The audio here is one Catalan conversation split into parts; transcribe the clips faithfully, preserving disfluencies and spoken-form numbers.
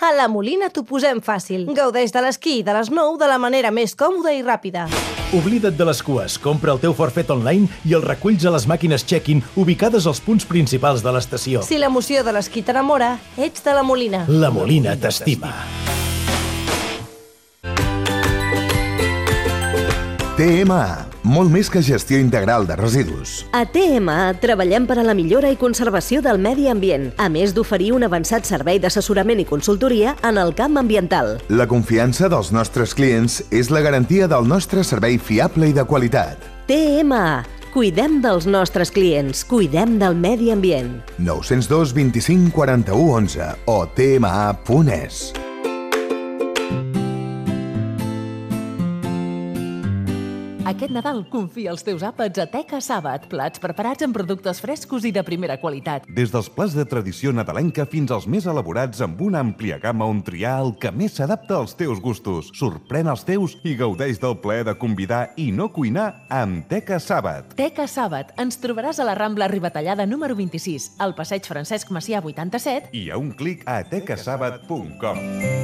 A La Molina t'ho posem fàcil. Gaudeix de l'esquí i de l'esnou de la manera més còmoda i ràpida. Oblida't de les cues, compra el teu forfet online i el reculls a les màquines check-in ubicades als punts principals de l'estació. Si l'emoció de l'esquí t'enamora, ets de La Molina. La Molina t'estima. T M A, molt més que gestió integral de residus. A T M A treballem per a la millora i conservació del medi ambient, a més d'oferir un avançat servei d'assessorament i consultoria en el camp ambiental. La confiança dels nostres clients és la garantia del nostre servei fiable i de qualitat. T M A, cuidem dels nostres clients, cuidem del medi ambient. nou zero dos, vint-i-cinc, quaranta-u, onze o t m a punt e s. Aquest Nadal confia els teus àpats a Teca Sàbat, plats preparats amb productes frescos i de primera qualitat. Des dels plats de tradició nadalenca fins als més elaborats amb una àmplia gamma on triar el que més s'adapta als teus gustos. Sorprèn els teus i gaudeix del plaer de convidar i no cuinar amb Teca Sàbat. Teca Sàbat. Ens trobaràs a la Rambla Ribatallada número vint-i-sis, al passeig Francesc Macià vuitanta-set i a un clic a teca sàbat punt com.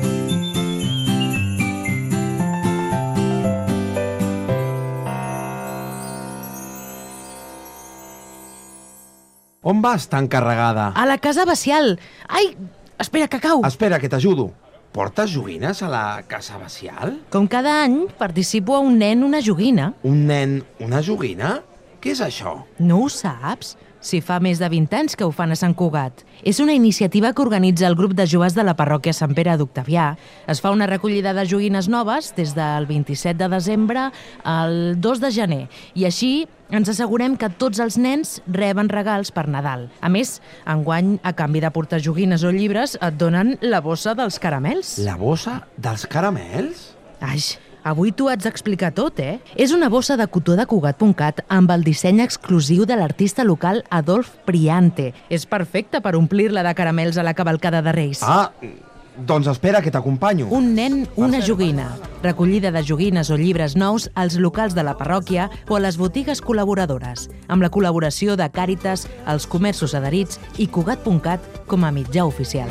On vas tan carregada? A la casa Bacial. Ai, espera, que cau. Espera, que t'ajudo. Portes joguines a la casa Bacial? Com cada any, participo a un nen una joguina. Un nen, una joguina? Què és això? No ho saps? Si fa més de vint anys que ho fan a Sant Cugat. És una iniciativa que organitza el grup de joves de la parròquia Sant Pere d'Octavià. Es fa una recollida de joguines noves des del vint-i-set de desembre al dos de gener. I així ens assegurem que tots els nens reben regals per Nadal. A més, enguany, a canvi de portar joguines o llibres, et donen la bossa dels caramels. La bossa dels caramels? Ai, avui t'ho haig d'explicar tot, eh? És una bossa de cotó de Cugat punt cat amb el disseny exclusiu de l'artista local Adolf Priante. És perfecta per omplir-la de caramels a la cavalcada de Reis. Ah, doncs espera, que t'acompanyo. Un nen, una joguina. Recollida de joguines o llibres nous als locals de la parròquia o a les botigues col·laboradores, amb la col·laboració de Càritas, els comerços adherits i Cugat punt cat com a mitjà oficial.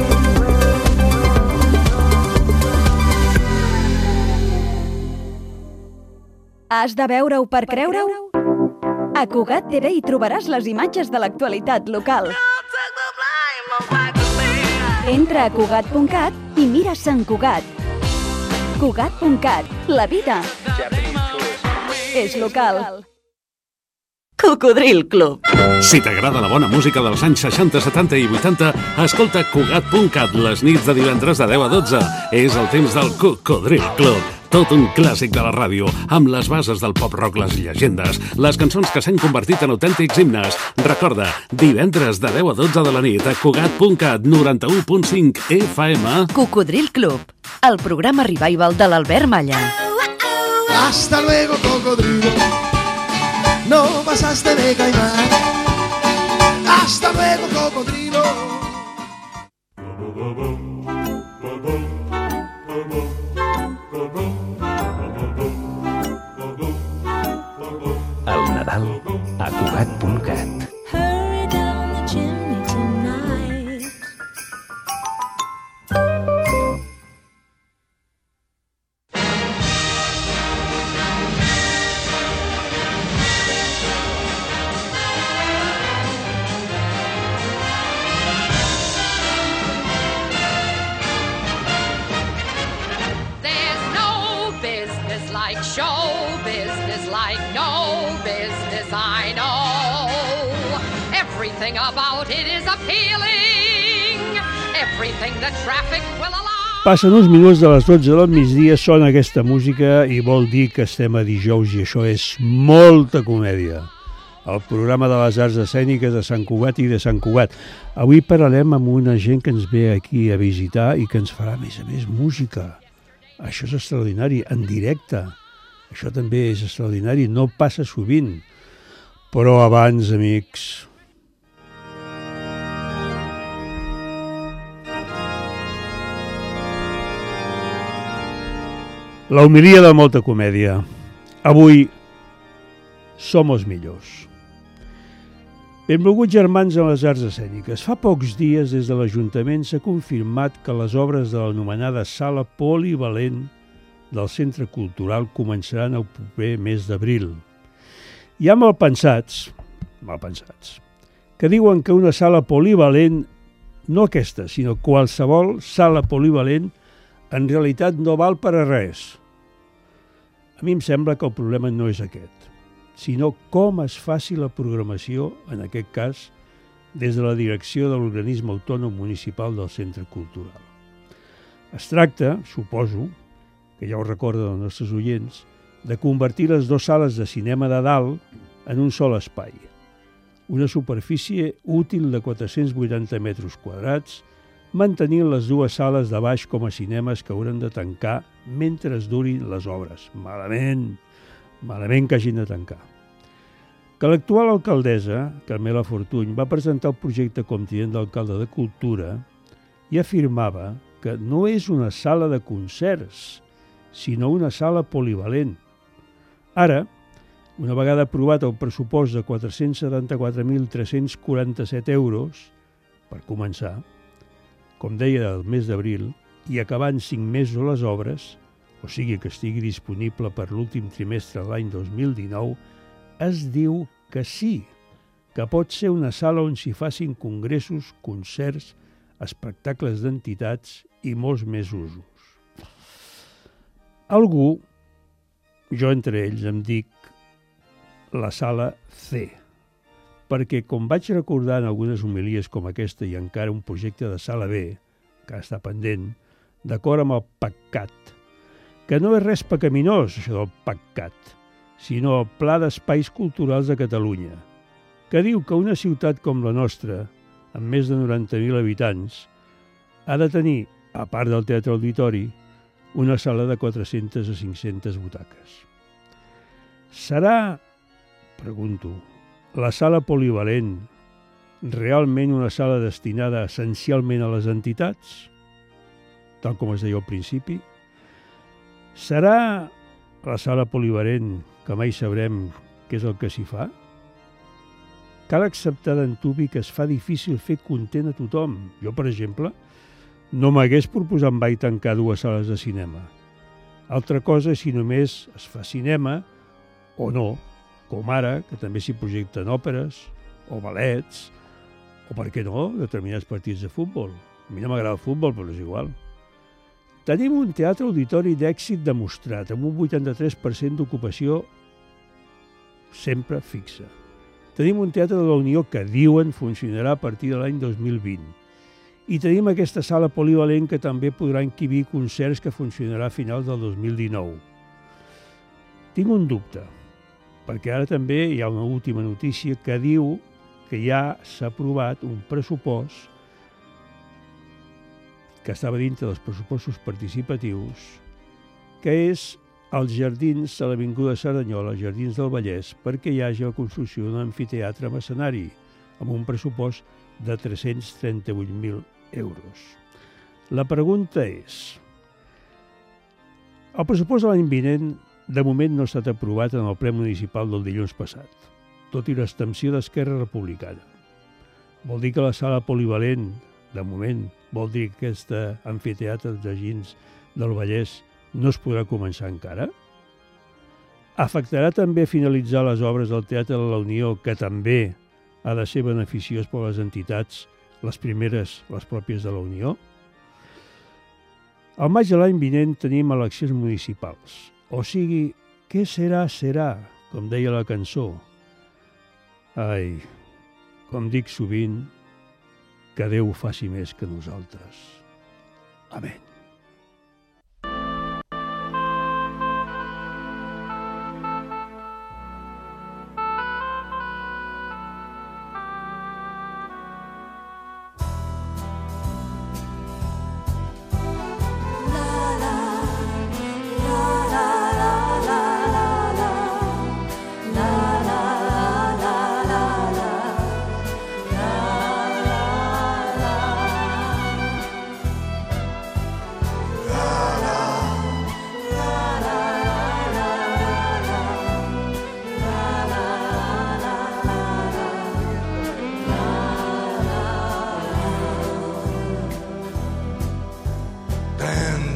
Has de veure-ho per creure-ho? A Cugat T V hi trobaràs les imatges de l'actualitat local. Entra a Cugat punt cat i mira Sant Cugat. Cugat punt cat, la vida és local. Cocodril Club. Si t'agrada la bona música dels anys seixanta, setanta i vuitanta, escolta Cugat punt cat les nits de divendres de deu a dotze. És el temps del Cocodril Club. Tot un clàssic de la ràdio, amb les bases del pop-rock, les llegendes, les cançons que s'han convertit en autèntics himnes. Recorda, divendres de deu a dotze de la nit a Cugat punt cat, noranta-u punt cinc F M. Cocodril Club, el programa revival de l'Albert Malla. Hasta luego, cocodrilo. No pasaste de caimán. Hasta luego, cocodrilo. El Nadal a Cugat punt cat. Passen uns minuts de les dotze del migdia, sona aquesta música i vol dir que estem a dijous i això és molta comèdia. El programa de les arts escèniques de Sant Cugat i de Sant Cugat. Avui parlarem amb una gent que ens ve aquí a visitar i que ens farà, a més a més, música. Això és extraordinari, en directe. Això també és extraordinari, no passa sovint. Però abans, amics... La homilia de molta comèdia. Avui som els millors. Benvolguts germans en les arts escèniques, fa pocs dies des de l'Ajuntament s'ha confirmat que les obres de l'anomenada Sala Polivalent del Centre Cultural començaran el proper mes d'abril. Hi ha malpensats, malpensats, que diuen que una sala polivalent, no aquesta, sinó qualsevol sala polivalent, en realitat no val per a res. A mi em sembla que el problema no és aquest, sinó com es faci la programació, en aquest cas, des de la direcció de l'organisme autònom municipal del Centre Cultural. Es tracta, suposo, que ja ho recorden els nostres oients, de convertir les dues sales de cinema de dalt en un sol espai. Una superfície útil de quatre-cents vuitanta metres quadrats, mantenint les dues sales de baix com a cinemes que hauran de tancar mentre es durin les obres. Malament, malament que hagin de tancar. Que l'actual alcaldessa, Carmela Fortuny, va presentar el projecte com tinent d'alcalde de Cultura i afirmava que no és una sala de concerts, sinó una sala polivalent. Ara, una vegada aprovat el pressupost de quatre-cents setanta-quatre mil tres-cents quaranta-set euros, per començar, com deia el mes d'abril, i acabant cinc mesos les obres, o sigui que estigui disponible per l'últim trimestre de l'any dos mil dinou, es diu que sí, que pot ser una sala on s'hi facin congressos, concerts, espectacles d'entitats i molts més usos. Algú, jo entre ells, em dic la sala C, perquè com vaig recordar en algunes homilies com aquesta i encara un projecte de sala B, que està pendent, d'acord amb el PACCAT, que no és res pecaminós, això del PACCAT, sinó el Pla d'Espais Culturals de Catalunya, que diu que una ciutat com la nostra, amb més de noranta mil habitants, ha de tenir, a part del Teatre Auditori, una sala de quatre-centes a cinc-centes butaques. Serà, pregunto, la sala polivalent realment una sala destinada essencialment a les entitats, tal com es deia al principi? Serà la sala polivalent que mai sabrem què és el que s'hi fa? Cal acceptar d'antuvi que es fa difícil fer content a tothom. Jo, per exemple, no m'hagués proposat mai tancar dues sales de cinema. Altra cosa és si només es fa cinema o no, com ara, que també s'hi projecten òperes o ballets o, per què no, determinats partits de futbol. A mi no m'agrada el futbol, però és igual. Tenim un teatre auditori d'èxit demostrat, amb un vuitanta-tres per cent d'ocupació sempre fixa. Tenim un teatre de la Unió que diuen funcionarà a partir de l'any dos mil vint. I tenim aquesta sala polivalent que també podrà encabir concerts que funcionarà a finals del dos mil dinou. Tinc un dubte, perquè ara també hi ha una última notícia que diu que ja s'ha aprovat un pressupost que estava dintre dels pressupostos participatius, que és als jardins de l'Avinguda Cerdanyola, Jardins del Vallès, perquè hi hagi la construcció d'un amfiteatre amb escenari, amb un pressupost de tres-cents trenta-vuit mil euros. La pregunta és: el pressupost de l'any vinent de moment no ha estat aprovat en el ple municipal del dilluns passat, tot i l'extensió d'Esquerra Republicana. Vol dir que la sala polivalent, de moment, vol dir que aquest amfiteatre de Jardins del Vallès no es podrà començar encara? Afectarà també finalitzar les obres del Teatre de la Unió, que també ha de ser beneficiós per a les entitats, les primeres, les pròpies de la Unió? Al maig de l'any vinent tenim eleccions municipals. O sigui, què serà, serà, com deia la cançó. Ai, com dic sovint, que Déu faci més que nosaltres. Amén.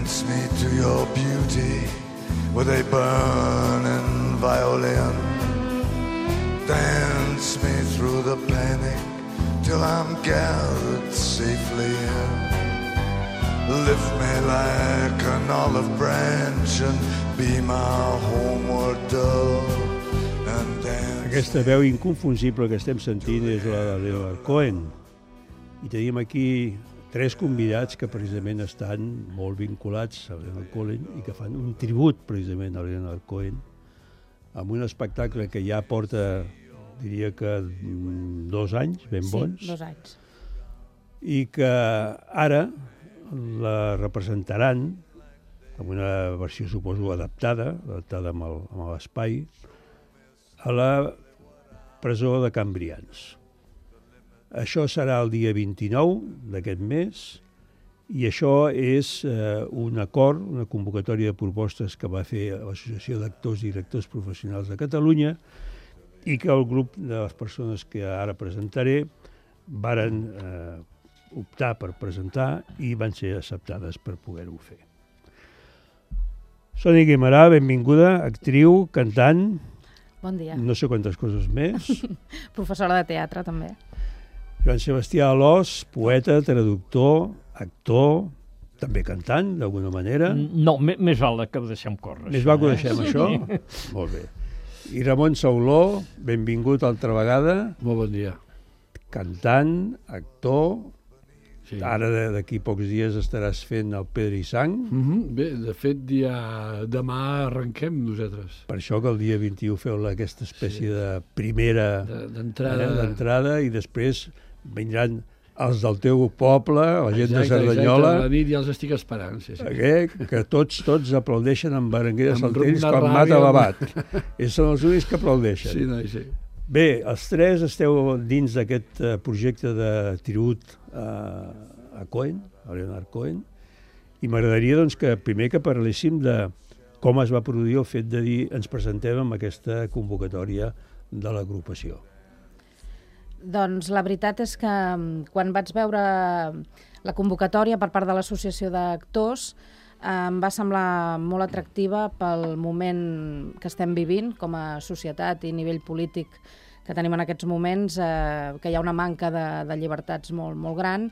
Dance me to your beauty with a burning violin. Dance me through the panic till I'm gathered safely in. Lift me like an olive branch and be my homeward dove. And dance. Aquesta veu inconfusible que estem sentint és la de Leonard Cohen. I tenim aquí tres convidats que precisament estan molt vinculats a Leonard Cohen i que fan un tribut precisament a Leonard Cohen amb un espectacle que ja porta, diria que dos anys ben bons. Sí, dos anys. I que ara la representaran amb una versió, suposo, adaptada, adaptada amb el, amb l'espai, a la presó de Cambrians. Això serà el dia vint-i-nou d'aquest mes i això és eh, un acord, una convocatòria de propostes que va fer l'Associació d'Actors i Directors Professionals de Catalunya i que el grup de les persones que ara presentaré varen eh, optar per presentar i van ser acceptades per poder-ho fer. Sònia Guimarà, benvinguda, actriu, cantant, bon dia. No sé quantes coses més. Professora de teatre, també. Joan Sebastià Alòs, poeta, traductor, actor, també cantant, d'alguna manera. No, més val que ho deixem córrer. Més val que ho deixem, això? Molt bé. I Ramon Sauló, benvingut altra vegada. Molt bon dia. Cantant, actor. Sí. Ara d'aquí pocs dies estaràs fent el Pedra i Sang. Mm-hmm. Bé, de fet, dia... demà arrenquem nosaltres. Per això que el dia vint-i-u feu aquesta espècie sí. de primera d'entrada eh, d'entrada i després vindran els del teu poble, la gent exacte, de Cerdanyola. Exacte, a la nit ja els estic esperant. Sí, sí. Okay? Que tots tots aplaudeixen amb Berenguer de Saltells quan mata l'abat. Ells són els únics que aplaudeixen. Sí, no, sí. Bé, els tres esteu dins d'aquest uh, projecte de tribut uh, a Cohen, a Leonard Cohen, i m'agradaria doncs, que primer que parléssim de com es va produir el fet de dir ens presentem amb aquesta convocatòria de l'agrupació. Doncs la veritat és que quan vaig veure la convocatòria per part de l'Associació d'Actors em va semblar molt atractiva pel moment que estem vivint com a societat i nivell polític que tenim en aquests moments, eh, que hi ha una manca de, de llibertats molt, molt gran,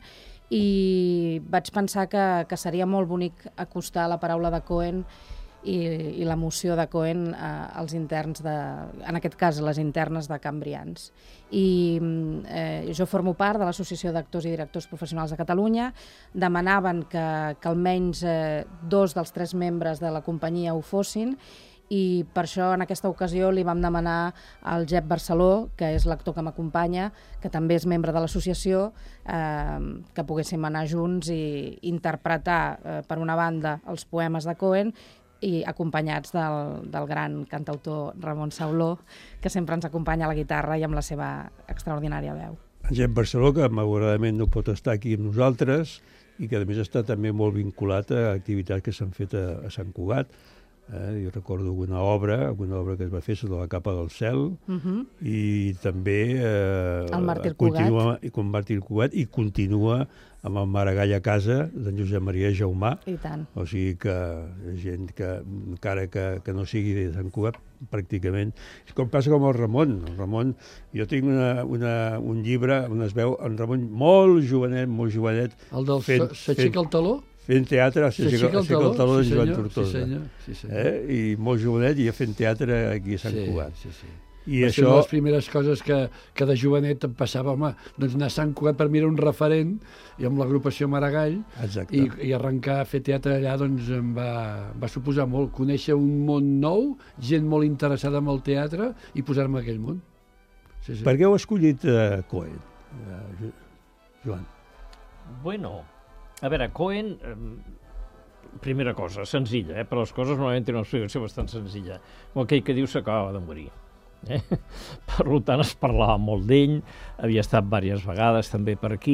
i vaig pensar que, que seria molt bonic acostar la paraula de Cohen i, i l'emoció de Cohen eh, als interns, de, en aquest cas les internes de Cambrians. I eh, jo formo part de l'Associació d'Actors i Directors Professionals de Catalunya. Demanaven que, que almenys eh, dos dels tres membres de la companyia ho fossin i per això en aquesta ocasió li vam demanar al Jep Barceló, que és l'actor que m'acompanya, que també és membre de l'associació, eh, que poguéssim anar junts i interpretar, eh, per una banda, els poemes de Cohen i acompanyats del, del gran cantautor Ramon Sauló, que sempre ens acompanya a la guitarra i amb la seva extraordinària veu. En Jep Barceló, que malauradament no pot estar aquí amb nosaltres i que a més està també molt vinculat a activitats que s'han fet a, a Sant Cugat. Eh, jo recordo alguna obra, alguna obra que es va fer sota la capa del cel, uh-huh. i també eh, el Màrtir continua, Cugat. I com Màrtir Cugat i continua amb el Maragall a casa d'en Josep Maria Jaumà. I tant. O sigui que gent que encara que, que no sigui de Sant Cugat, pràcticament. És com passa com el Ramon. El Ramon, jo tinc una, una, un llibre on es veu en Ramon molt jovenet, molt jovenet. El del S'aixeca el taló? Fent teatre, s'aixeca el taló, taló de sí, Joan Tortosa. Sí, senyor. Sí, senyor. Eh? I molt jovenet i fent teatre aquí a Sant sí, Cugat. Sí, sí. I va això... ser una de les primeres coses que, que de jovenet em passava, home, doncs anar a Sant Cugat per mirar un referent i amb l'agrupació Maragall i, i arrencar a fer teatre allà doncs em va, va suposar molt, conèixer un món nou, gent molt interessada en el teatre i posar-me en aquell món. Sí, sí. Per què heu escollit uh, Cohen, uh, Joan? Bueno, a veure, Cohen, eh, primera cosa, senzilla, eh, però les coses normalment tenen una explicació bastant senzilla. Com aquell que diu s'acaba de morir. Eh? Per tant, es parlava molt d'ell, havia estat diverses vegades també per aquí,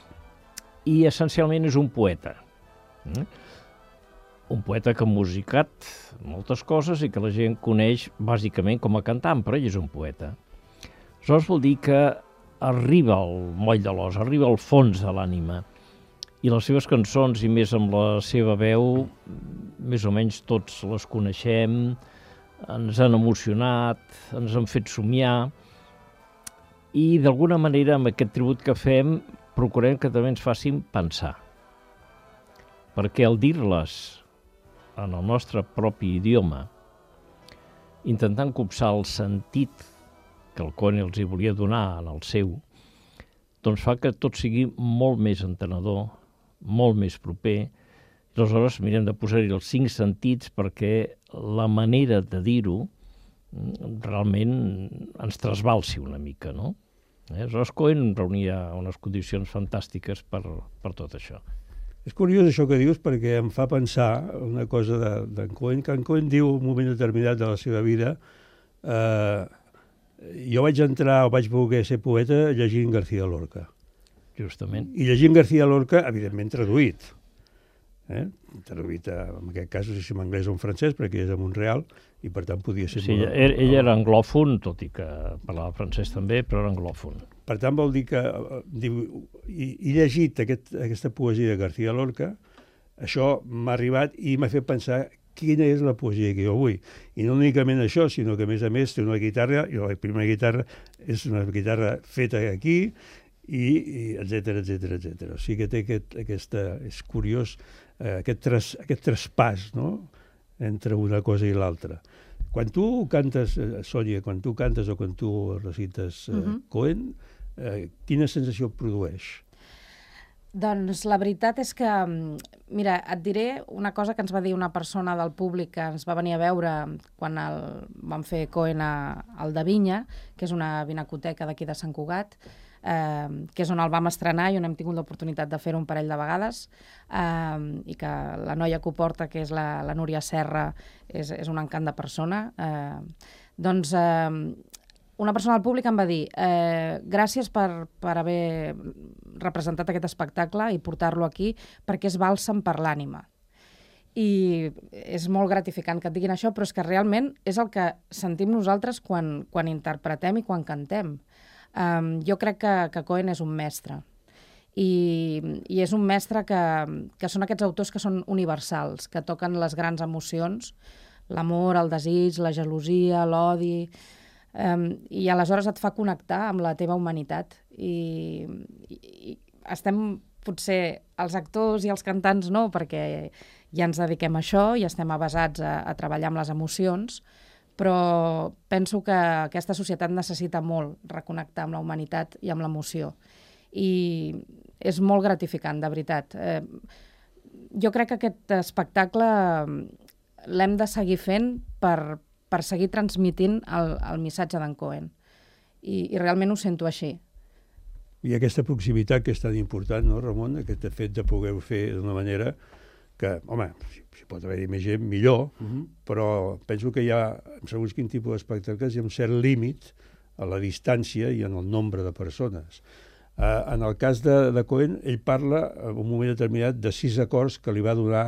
i essencialment és un poeta. Eh? Un poeta que ha musicat moltes coses i que la gent coneix bàsicament com a cantant, però ell és un poeta. Això vol dir que arriba al moll de l'os, arriba al fons de l'ànima. I les seves cançons, i més amb la seva veu, més o menys tots les coneixem, ens han emocionat, ens han fet somiar, i d'alguna manera amb aquest tribut que fem procurem que també ens facin pensar. Perquè al dir-les en el nostre propi idioma, intentant copsar el sentit que el Cohen els hi volia donar en el seu, doncs fa que tot sigui molt més entenedor, molt més proper, i aleshores mirem de posar-hi els cinc sentits perquè la manera de dir-ho realment ens trasbalsi una mica, no? Eh? Aleshores, Cohen reunia unes condicions fantàstiques per, per tot això. És curiós això que dius perquè em fa pensar una cosa d'en de, Cohen, que en Cohen diu en un moment determinat de la seva vida eh, jo vaig entrar o vaig voler ser poeta llegint García Lorca. Justament. I llegint García Lorca, evidentment traduït. Eh? Traduït, en aquest cas, no sé si en anglès o en francès, perquè és de Montreal, i per tant podia ser... Sí, molt... ell, ell era anglòfon, tot i que parlava francès també, però era anglòfon. Per tant, vol dir que diu, he, he llegit aquest, aquesta poesia de García Lorca, això m'ha arribat i m'ha fet pensar quina és la poesia que jo vull. I no únicament això, sinó que, a més a més, té una guitarra, i la primera guitarra és una guitarra feta aquí, i, i etcètera, etcètera, etcètera. O sigui que té aquest, aquesta... És curiós, eh, aquest, tras, aquest traspàs, no?, entre una cosa i l'altra. Quan tu cantes, eh, Sònia, quan tu cantes o quan tu recites eh, uh-huh. Cohen, eh, quina sensació et produeix? Doncs la veritat és que, mira, et diré una cosa que ens va dir una persona del públic que ens va venir a veure quan el, vam fer Cohen a, al de Vinya, que és una vinacoteca d'aquí de Sant Cugat, eh, que és on el vam estrenar i on hem tingut l'oportunitat de fer-ho un parell de vegades, eh, i que la noia que ho porta, que és la, la Núria Serra, és, és un encant de persona. Eh, doncs eh, una persona del públic em va dir eh, gràcies per, per haver representat aquest espectacle i portar-lo aquí, perquè és bàlsam per l'ànima. I és molt gratificant que et diguin això, però és que realment és el que sentim nosaltres quan, quan interpretem i quan cantem. Um, jo crec que, que Cohen és un mestre. I, i és un mestre que, que són aquests autors que són universals, que toquen les grans emocions, l'amor, el desig, la gelosia, l'odi, um, i aleshores et fa connectar amb la teva humanitat. I, i, i estem, potser, els actors i els cantants no, perquè ja ens dediquem a això i estem avesats a, a treballar amb les emocions, però penso que aquesta societat necessita molt reconnectar amb la humanitat i amb l'emoció. I és molt gratificant, de veritat. Eh, jo crec que aquest espectacle l'hem de seguir fent per, per seguir transmitint el, el missatge d'en Cohen. I, I realment ho sento així. I aquesta proximitat que és tan important, no, Ramon? Aquest fet de poder fer d'una manera que, home, si, si pot haver-hi més gent, millor, uh-huh. però penso que hi ha, en segons quin tipus d'espectacles, hi ha un cert límit a la distància i en el nombre de persones. Uh, en el cas de, de Cohen, ell parla, en un moment determinat, de sis acords que li va donar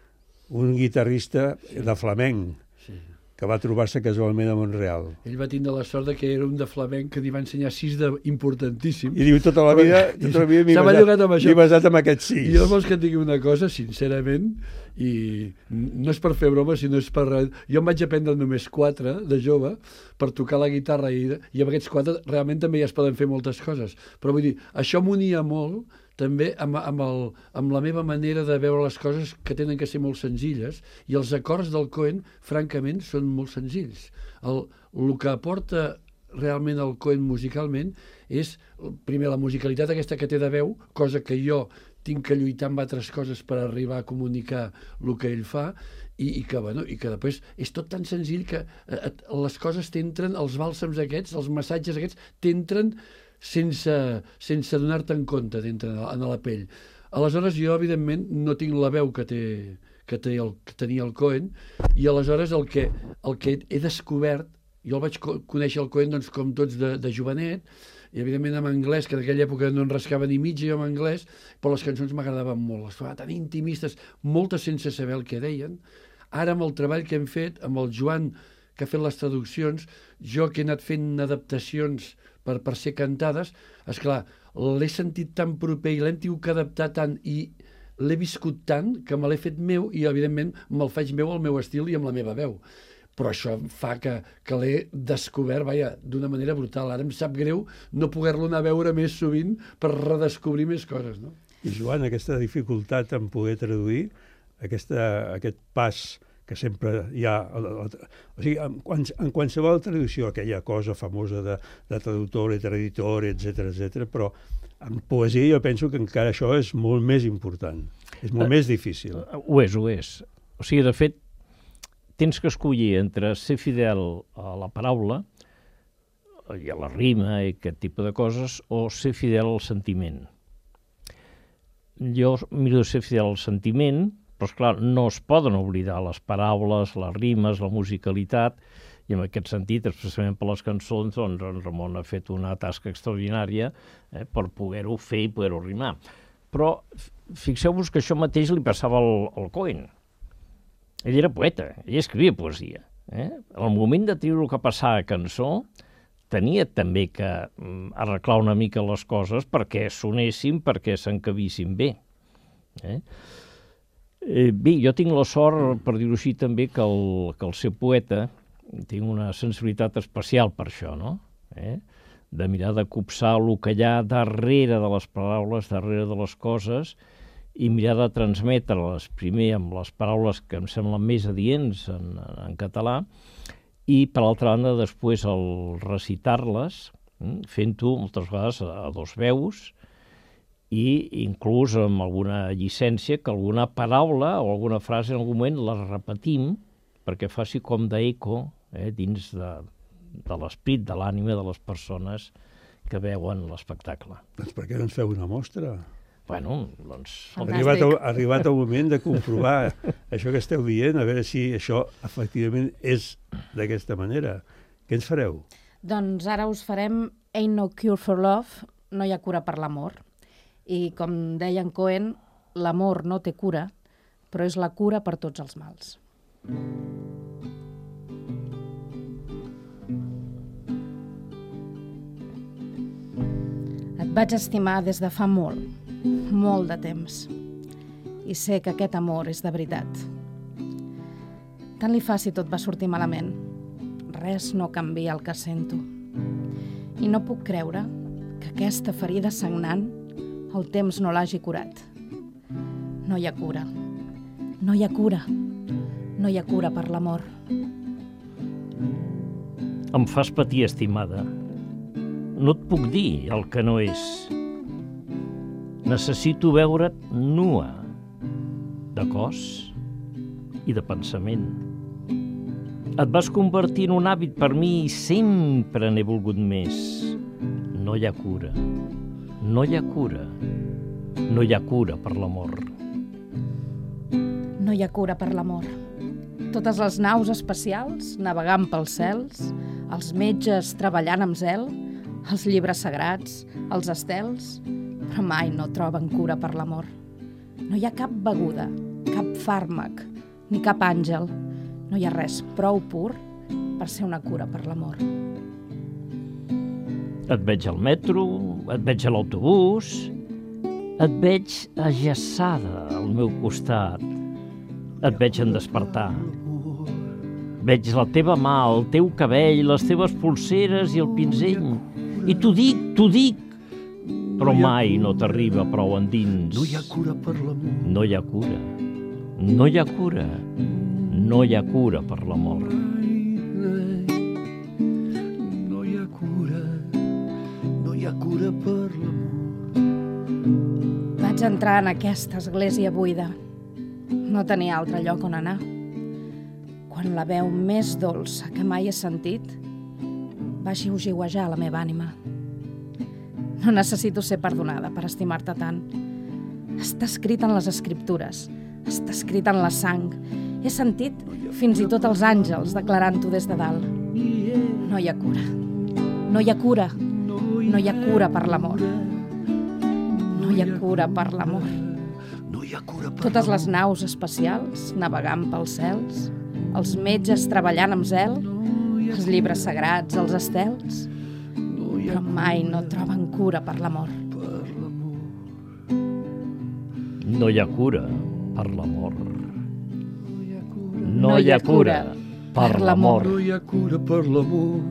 un guitarrista sí. de flamenc, sí. que va trobar-se casualment a Montreal. Ell va tindre la sort de que era un de flamenc que li va ensenyar sis de importantíssims. I diu, tota la vida, tota la vida m'he basat, amb basat amb aquests sis. I jo vols que et digui una cosa, sincerament, i no és per fer broma, sinó és per... Jo em vaig aprendre només quatre, de jove, per tocar la guitarra, i, i amb aquests quatre realment també ja es poden fer moltes coses. Però vull dir, això m'unia molt, també amb, amb, el, amb la meva manera de veure les coses que tenen que ser molt senzilles, i els acords del Cohen, francament, són molt senzills. El, el que aporta realment el Cohen musicalment és, primer, la musicalitat aquesta que té de veu, cosa que jo tinc que lluitar amb altres coses per arribar a comunicar el que ell fa, i, i, que, bueno, i que després és tot tan senzill que eh, les coses t'entren, els bàlsams aquests, els massatges aquests, t'entren sense, sense donar-te en compte dintre en la pell. Aleshores, jo, evidentment, no tinc la veu que, té, que, té el, que tenia el Cohen, i aleshores el que, el que he descobert, jo el vaig conèixer el Cohen doncs, com tots de, de jovenet, i evidentment en anglès, que en aquella època no en rascava ni mitja jo en anglès, però les cançons m'agradaven molt, les trobaven tan intimistes, moltes sense saber el que deien. Ara, amb el treball que hem fet, amb el Joan, que ha fet les traduccions, jo que he anat fent adaptacions per, per ser cantades, esclar, l'he sentit tan proper i l'hem tingut que adaptar tant, i l'he viscut tant que me l'he fet meu i, evidentment, me'l faig meu al meu estil i amb la meva veu. Però això fa que, que l'he descobert, vaja, d'una manera brutal. Ara em sap greu no poder-lo anar a veure més sovint per redescobrir més coses, no? I, Joan, aquesta dificultat en poder traduir, aquesta, aquest pas que sempre hi ha... O sigui, en, en qualsevol traducció, aquella cosa famosa de, de traductor, traductor, etcètera, etcètera, però en poesia jo penso que encara això és molt més important, és molt uh, més difícil. Ho és, ho és. O sigui, de fet, tens que escollir entre ser fidel a la paraula i a la rima i aquest tipus de coses, o ser fidel al sentiment. Jo miro de ser fidel al sentiment, però, esclar, no es poden oblidar les paraules, les rimes, la musicalitat, i en aquest sentit, especialment per les cançons, doncs en Ramon ha fet una tasca extraordinària eh, per poder-ho fer i poder-ho rimar. Però fixeu-vos que això mateix li passava al, al Cohen. Ell era poeta, ell escrivia poesia. Eh? Al moment de treure el que passava a cançó, tenia també que arreglar una mica les coses perquè sonessin, perquè s'encabissin bé. Eh? Eh, bé, jo tinc la sort, per dir-ho així també, que el, que el ser poeta tinc una sensibilitat especial per això, no? Eh? De mirar de copsar el que hi ha darrere de les paraules, darrere de les coses, i mirar de transmetre-les primer amb les paraules que em semblen més adients en, en català, i, per altra banda, després el recitar-les, fent-ho moltes vegades a, a dos veus, i inclús amb alguna llicència que alguna paraula o alguna frase en algun moment la repetim perquè faci com d'eco eh, dins de, de l'esprit, de l'ànima de les persones que veuen l'espectacle. Doncs per què no ens feu una mostra? Bueno, doncs... Ha arribat, el, ha arribat el moment de comprovar això que esteu dient, a veure si això efectivament és d'aquesta manera. Què ens fareu? Doncs ara us farem Ain't No Cure for Love, no hi ha cura per l'amor. I com deia en Cohen, l'amor no té cura, però és la cura per tots els mals. Et vaig estimar des de fa molt, molt de temps, i sé que aquest amor és de veritat. Tant li fa si tot va sortir malament. Res no canvia el que sento. I no puc creure que aquesta ferida sagnant el temps no l'hagi curat. No hi ha cura. No hi ha cura. No hi ha cura per l'amor. Em fas patir, estimada. No et puc dir el que no és. Necessito veure't nua, de cos i de pensament. Et vas convertir en un hàbit per mi i sempre n'he volgut més. No hi ha cura. No hi ha cura. No hi ha cura per l'amor. No hi ha cura per l'amor. Totes les naus espacials navegant pels cels, els metges treballant amb zel, els llibres sagrats, els estels, però mai no troben cura per l'amor. No hi ha cap beguda, cap fàrmac, ni cap àngel. No hi ha res prou pur per ser una cura per l'amor. Et veig al metro, et veig a l'autobús, et veig ajaçada al meu costat, et veig en despertar. Veig la teva mà, el teu cabell, les teves polseres i el pinzell. I t'ho dic, t'ho dic, però mai no t'arriba prou endins. No hi ha cura per l'amor. No hi ha cura. No hi ha cura. No hi ha cura per l'amor. No hi ha cura. No hi ha cura per l'amor. Vaig entrar en aquesta església buida. No tenia altre lloc on anar. Quan la veu més dolça que mai he sentit va xiuxiuejar la meva ànima. No necessito ser perdonada per estimar-te tant. Està escrit en les escriptures, està escrit en la sang. He sentit fins i tot els àngels declarant-ho des de dalt. No hi ha cura. No hi ha cura. No hi ha cura per l'amor. No hi ha cura per l'amor. Totes les naus espacials navegant pels cels, els metges treballant amb zel, els llibres sagrats, els estels, però mai no troben cura per l'amor. No hi ha cura per l'amor. No hi ha cura per l'amor. No hi ha cura per l'amor.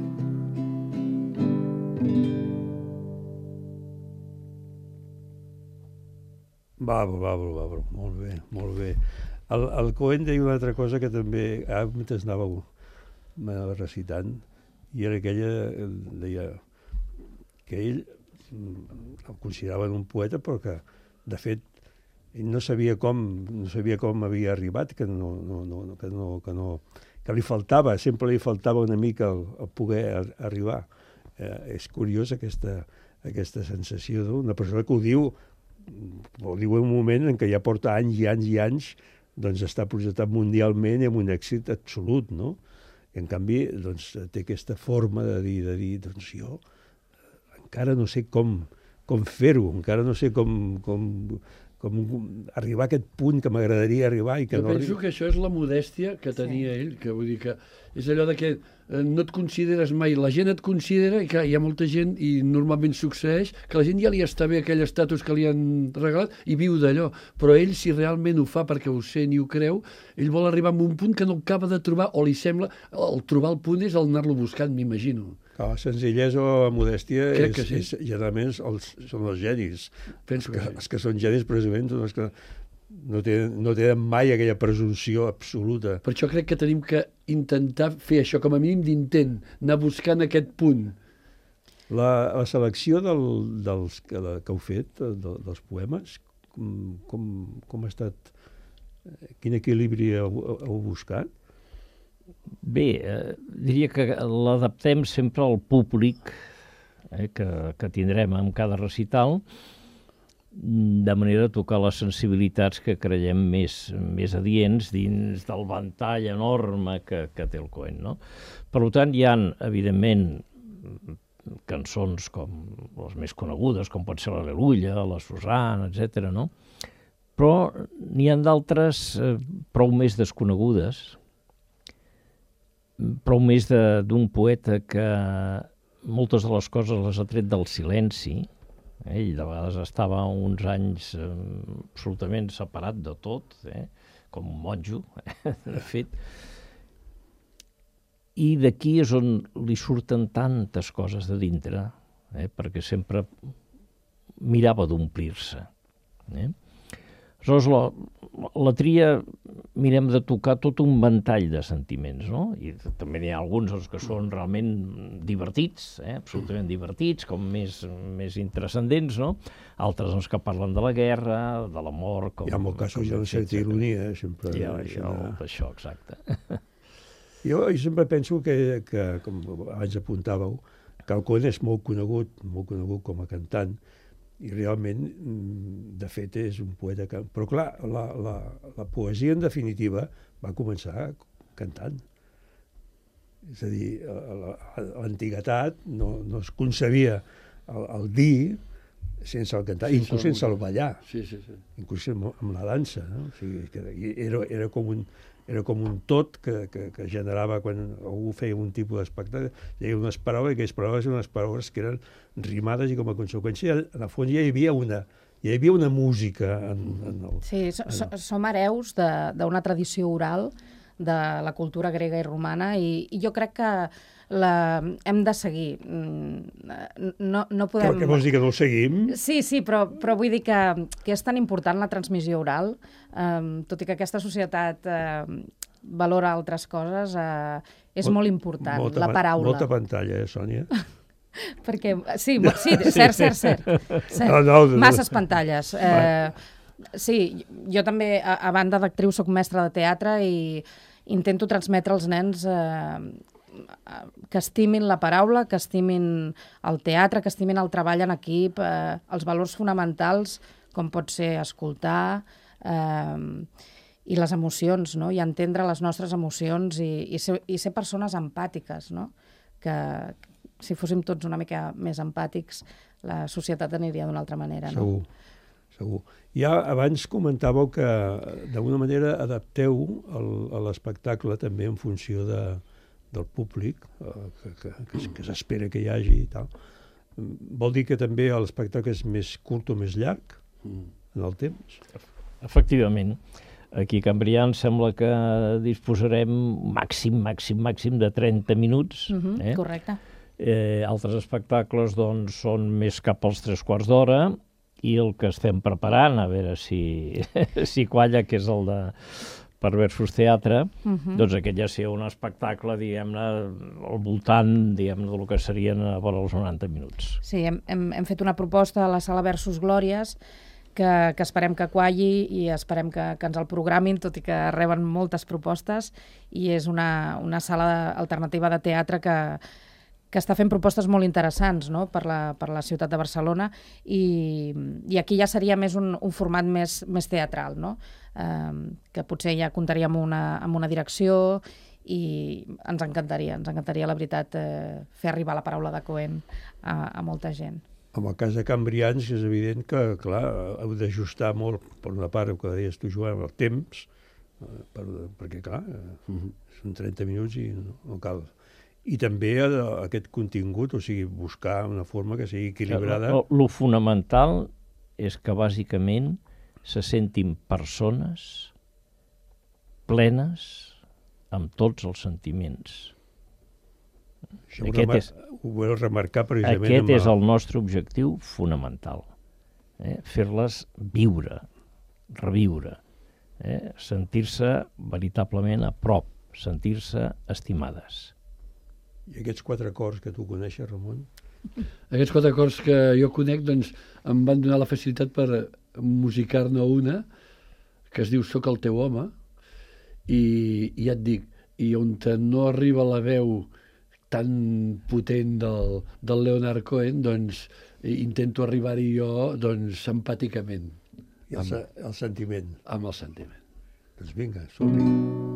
Bravo, bravo, bravo. Molt bé, molt bé. El, el Cohen deia una altra cosa que també, ara mentre anàveu recitant, i era aquella, deia que ell el consideraven un poeta, però que, de fet, ell no sabia com, no sabia com havia arribat, que no, no, no, que no, que no, que li faltava, sempre li faltava una mica el, el poder arribar. Eh, és curiós aquesta, aquesta sensació d'una persona que ho diu, ho diu en un moment en què ja porta anys i anys i anys, doncs està projectat mundialment i amb un èxit absolut, no? I en canvi, doncs, té aquesta forma de dir, de dir, doncs jo encara no sé com, com fer-ho, encara no sé com, com, com arribar a aquest punt que m'agradaria arribar i que jo no penso arriba. Que això és la modèstia que tenia sí. ell, que vull dir que és allò de que no et consideres mai, la gent et considera, i que hi ha molta gent, i normalment succeeix, que la gent ja li està bé aquell estatus que li han regalat i viu d'allò, però ell, si realment ho fa perquè ho sent i ho creu, ell vol arribar a un punt que no acaba de trobar, o li sembla, el trobar el punt és el anar-lo buscant, m'imagino. La senzillesa o la modèstia Crec és, que sí. és, generalment els, són els genis. Penso que, que sí. Els que són genis precisament són els que no tenen, no tenen mai aquella presumpció absoluta. Per això crec que tenim que intentar fer això, com a mínim d'intent, anar buscant aquest punt. La, la selecció del, dels que, que heu fet, de, dels poemes, com, com, com ha estat? Quin equilibri heu, heu buscat? Bé, eh, diria que l'adaptem sempre al públic eh, que, que tindrem en cada recital, de manera a tocar les sensibilitats que creiem més, més adients dins del ventall enorme que, que té el Cohen, no? Per tant, hi ha, evidentment, cançons com les més conegudes, com pot ser l'Al·leluia, la Susana, etcètera, no? Però n'hi ha d'altres eh, prou més desconegudes, prou més d'un poeta que moltes de les coses les ha tret del silenci. Ell de vegades estava uns anys eh, absolutament separat de tot, eh, com un monjo, eh, de fet. I d'aquí és on li surten tantes coses de dintre, eh, perquè sempre mirava d'omplir-se. Eh? Aleshores, la, la tria mirem de tocar tot un ventall de sentiments, no? I també n'hi ha alguns doncs, que són realment divertits, eh? Absolutament divertits, com més, més intrascendents, no? Altres doncs, que parlen de la guerra, de l'amor... Hi ha molts casos de certa ironia, sempre. Hi ha això, això, exacte. Jo, jo sempre penso que, que, com abans apuntàveu, que el Cohen és molt conegut, molt conegut com a cantant, i realment, de fet, és un poeta que... Però clar, la, la, la poesia, en definitiva, va començar cantant. És a dir, a l'antiguitat no, no es concebia el, el dir sense el cantar, sí, inclús sense el ballar, sí, sí, sí. inclús amb, amb la dansa. No? O sigui, que era, era com un... era com un tot que, que, que generava quan algú feia un tipus d'espectacle, hi havia unes paraules, i aquelles paraules eren unes paraules que eren rimades i com a conseqüència, en el fons ja hi havia una, hi havia una música en, en el... Sí, so, so, som hereus d'una tradició oral de la cultura grega i romana i, i jo crec que la hem de seguir. No, no podem... Què vols dir, que no ho seguim? Sí, sí, però, però vull dir que, que és tan important la transmissió oral, eh, tot i que aquesta societat eh, valora altres coses, eh, és molt, molt important, molta, la paraula. Molta pantalla, eh, Sònia? Perquè, sí, sí, cert, cert, cert. cert. No, no, no. Masses pantalles. Eh, sí, jo també, a, a banda d'actriu, soc mestra de teatre i intento transmetre als nens eh, que estimin la paraula, que estimin el teatre, que estimin el treball en equip, eh, els valors fonamentals, com pot ser escoltar, eh, i les emocions, no? I entendre les nostres emocions i, i, ser, i ser persones empàtiques, no? Que si fóssim tots una mica més empàtics, la societat aniria d'una altra manera, no? Segur. Segur. Ja abans comentàveu que d'alguna manera adapteu l'espectacle també en funció de, del públic eh, que, que, que, que s'espera que hi hagi i tal. Vol dir que també l'espectacle és més curt o més llarg en el temps? efectivament. Aquí a Can Brià em sembla que disposarem màxim, màxim, màxim de trenta minuts. Uh-huh, eh? Correcte. Eh, altres espectacles doncs, són més cap als tres quarts d'hora i el que estem preparant, a veure si, si qualla, que és el de Perversos Teatre, uh-huh. doncs aquest ja seria un espectacle, diguem-ne, al voltant, diguem-ne, del que serien a vora els noranta minuts. Sí, hem, hem, hem fet una proposta a la Sala Versus Glòries que, que esperem que qualli i esperem que, que ens el programin, tot i que reben moltes propostes, i és una, una sala alternativa de teatre que, que està fent propostes molt interessants, no?, per la, per la ciutat de Barcelona, i, i aquí ja seria més un, un format més, més teatral, no?, eh, que potser ja comptaria amb una, amb una direcció, i ens encantaria, ens encantaria, la veritat, eh, fer arribar la paraula de Cohen a, a molta gent. En el cas de Can Brians és evident que, clar, heu d'ajustar molt, per una part, el que deies tu, Joan, el temps, eh, per, perquè, clar, eh, són trenta minuts i no, no cal... I també aquest contingut, o sigui, buscar una forma que sigui equilibrada. Lo, lo fonamental és que, bàsicament, se sentin persones plenes amb tots els sentiments. Això ho, remar és, ho voleu remarcar precisament... Aquest amb és el nostre objectiu fonamental. Eh? Fer-les viure, reviure, eh? sentir-se veritablement a prop, sentir-se estimades. I aquests quatre acords que tu coneixes, Ramon? Aquests quatre acords que jo conec, doncs, em van donar la facilitat per musicar-ne una, que es diu Soc el teu home, i, i ja et dic, i on no arriba la veu tan potent del, del Leonard Cohen, doncs intento arribar-hi jo, doncs, empàticament. I el, amb, el sentiment. Amb el sentiment. Doncs vinga, som-hi.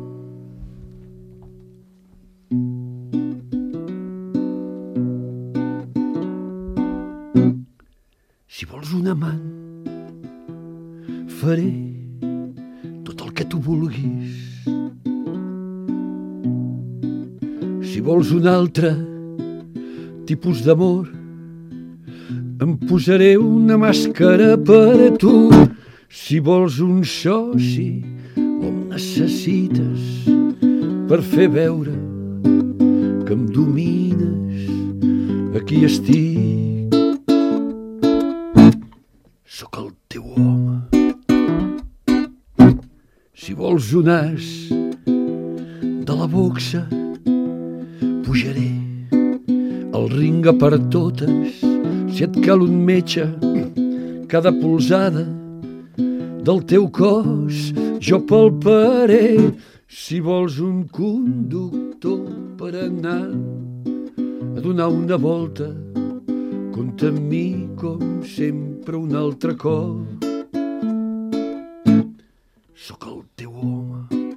Si vols un amant, faré tot el que tu vulguis. Si vols un altre tipus d'amor, em posaré una màscara per a tu. Si vols un soci o em necessites per fer veure que em domines, aquí estic. Sóc el teu home. Si vols un as de la boxa, pujaré el ringa per totes. Si et cal un metge, cada polzada del teu cos jo palparé. Si vols un conductor per anar a donar una volta, compta amb mi com sempre un altre cop. Sóc el teu home.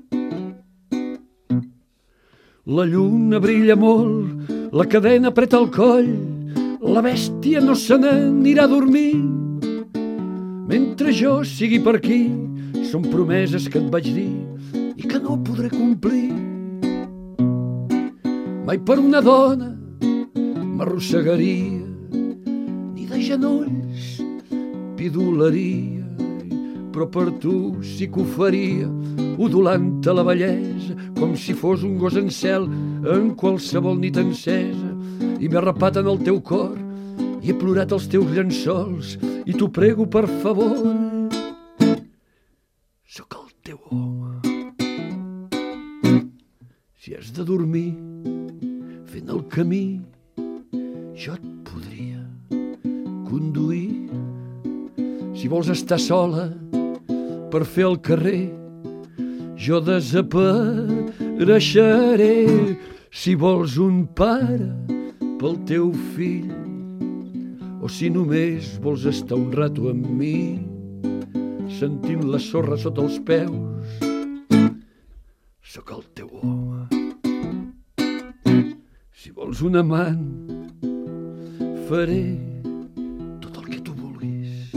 La lluna brilla molt, la cadena apreta el coll, la bèstia no se n'anirà a dormir. Mentre jo sigui per aquí, són promeses que et vaig dir i que no podré complir. Mai per una dona m'arrossegaria, de genolls pidolaria, però per tu sí que ho faria, udolant-te la bellesa com si fos un gos en cel en qualsevol nit encesa. I m'he rapat en el teu cor i he plorat els teus llençols i t'ho prego per favor. Sóc el teu home. Si has de dormir fent el camí, jo et podria conduir. Si vols estar sola per fer el carrer, jo desapareixeré. Si vols un pare pel teu fill, o si només vols estar un rato amb mi, sentint la sorra sota els peus, sóc el teu home. Si vols un amant, faré tot el que tu vulguis.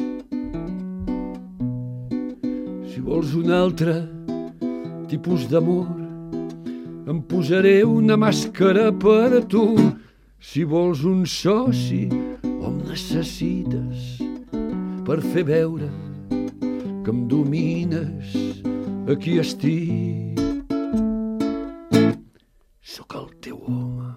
Si vols un altre tipus d'amor, em posaré una màscara per a tu. Si vols un soci o em necessites per fer veure que em domines, aquí estic. Sóc el teu home.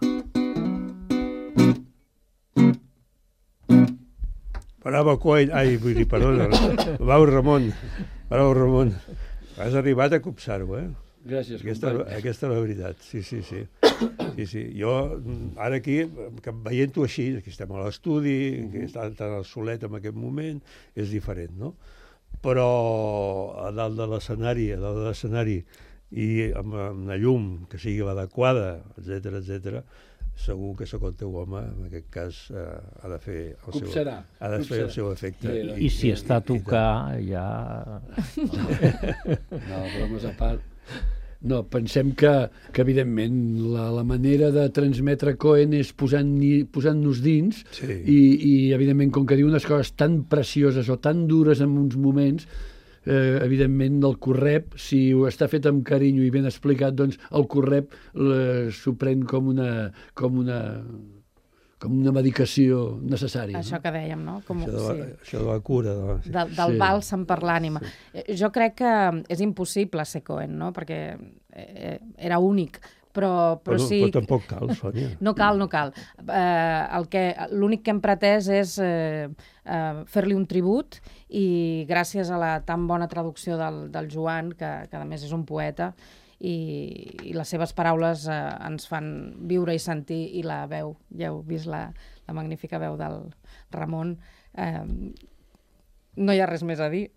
Bravo, Cohen. Ai, vull dir, perdona. Bravo, Ramon. Bravo, Ramon. Has arribat a copsar-ho, eh? Gràcies, aquesta, company. aquesta és la veritat, sí, sí, sí. sí, sí. Jo, ara aquí, veient-ho així, que estem a l'estudi, que està tan al solet en aquest moment, és diferent, no? Però a dalt de l'escenari, a dalt de l'escenari, i amb una llum que sigui l'adequada, etcètera, etcètera, segur que sóc el teu home, en aquest cas eh, ha de fer el seu, Copsarà, ha de fer el seu efecte. I, I si està a tocar, ja... No, bromes a part. No, pensem que, que evidentment, la, la manera de transmetre Cohen és posant-nos posant dins sí. i, i, evidentment, com que diu unes coses tan precioses o tan dures en uns moments, eh, evidentment, el correp, si ho està fet amb carinyo i ben explicat, doncs el correp s'ho pren com una, com una, com una medicació necessària. Això no? que dèiem, no? Com, Això, de la, sí. això de la cura. De la... De, del Sí. bàlsam per l'ànima. Sí. Jo crec que és impossible ser Cohen, no? Perquè eh, era únic. Però, però, però, sí... però tampoc cal, Sònia. No cal, no cal. Eh, el que, l'únic que hem pretès és eh, eh, fer-li un tribut i gràcies a la tan bona traducció del, del Joan, que, que a més és un poeta, i, i les seves paraules eh, ens fan viure i sentir, i la veu, ja heu vist la, la magnífica veu del Ramon, eh, no hi ha res més a dir.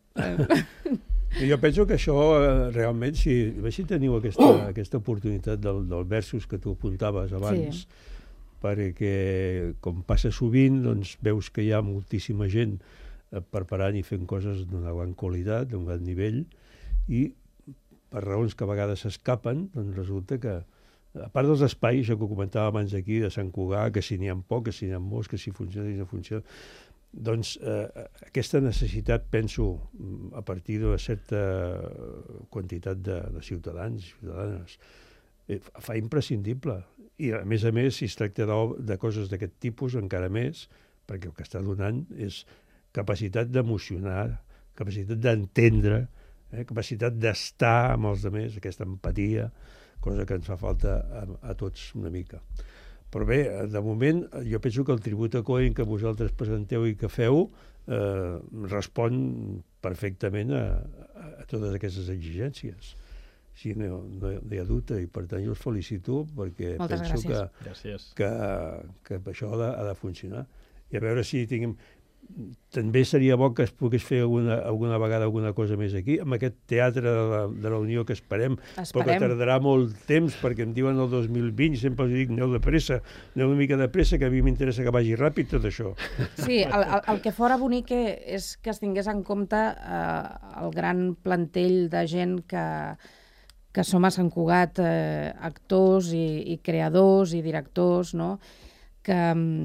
I jo penso que això, eh, realment, si, si teniu aquesta, aquesta oportunitat del, del versos que tu apuntaves abans, sí. perquè, com passa sovint, doncs, veus que hi ha moltíssima gent eh, preparant i fent coses d'una gran qualitat, d'un gran nivell, i per raons que a vegades s'escapen, doncs resulta que, a part dels espais, això que comentava abans aquí, de Sant Cugat, que si n'hi ha poc, que si n'hi ha molts, que si funciona, que si no funciona, doncs eh, aquesta necessitat, penso, a partir d'una certa quantitat de, de ciutadans i ciutadanes, eh, fa imprescindible. I, a més a més, si es tracta de, de coses d'aquest tipus, encara més, perquè el que està donant és capacitat d'emocionar, capacitat d'entendre, eh, capacitat d'estar amb els altres, aquesta empatia, cosa que ens fa falta a, a tots una mica. Però bé, de moment, jo penso que el tribut a Cohen que vosaltres presenteu i que feu eh, respon perfectament a, a totes aquestes exigències. Sí, no, no, no hi ha dubte, i per tant jo us felicito perquè Moltes penso que, gràcies. que, que això ha de, ha de funcionar. I a veure si tinguem... També seria bo que es pogués fer alguna, alguna vegada alguna cosa més aquí, amb aquest teatre de la, de la Unió que esperem, esperem, però que tardarà molt temps, perquè em diuen el dos mil vint, sempre els dic, aneu de pressa, aneu una mica de pressa, que a mi m'interessa que vagi ràpid tot això. Sí, el, el, el que fora bonic és que es tingués en compte eh, el gran plantell de gent que, que som a Sant Cugat, eh, actors i, i creadors i directors, no? Que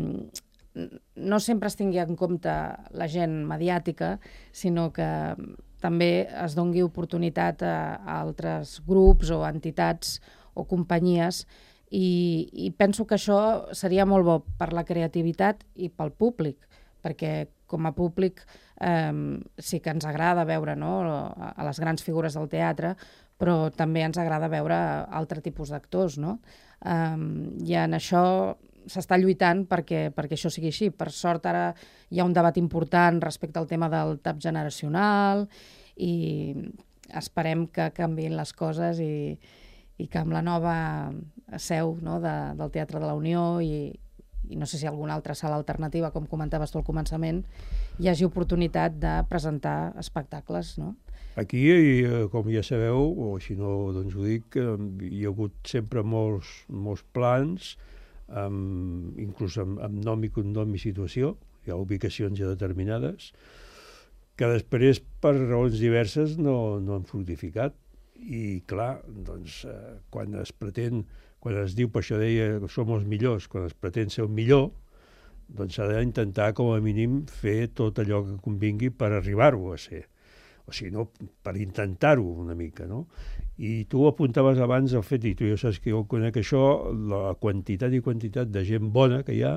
no sempre es tingui en compte la gent mediàtica, sinó que també es dongui oportunitat a, a altres grups o entitats o companyies, i, i penso que això seria molt bo per la creativitat i pel públic, perquè com a públic eh, sí que ens agrada veure, no?, a les grans figures del teatre, però també ens agrada veure altre tipus d'actors, no? Eh, I en això s'està lluitant perquè, perquè això sigui així. Per sort, ara hi ha un debat important respecte al tema del tap generacional i esperem que canviïn les coses i, i que amb la nova seu, no, de, del Teatre de la Unió i, i no sé si alguna altra sala alternativa, com comentaves tu al començament, hi hagi oportunitat de presentar espectacles, no? Aquí, com ja sabeu, o si no, doncs ho dic, hi ha hagut sempre molts, molts plans, amb, inclús amb, amb nom i cognom i situació, hi ha ubicacions ja determinades, que després, per raons diverses, no, no han fructificat. I, clar, doncs, eh, quan es pretén, quan es diu, per això deia que som els millors, quan es pretén ser el millor, doncs s'ha d'intentar, com a mínim, fer tot allò que convingui per arribar-ho a ser. O sigui, no, per intentar-ho una mica, no? I tu apuntaves abans el fet, i tu ja saps que jo conec això, la quantitat i quantitat de gent bona que hi ha,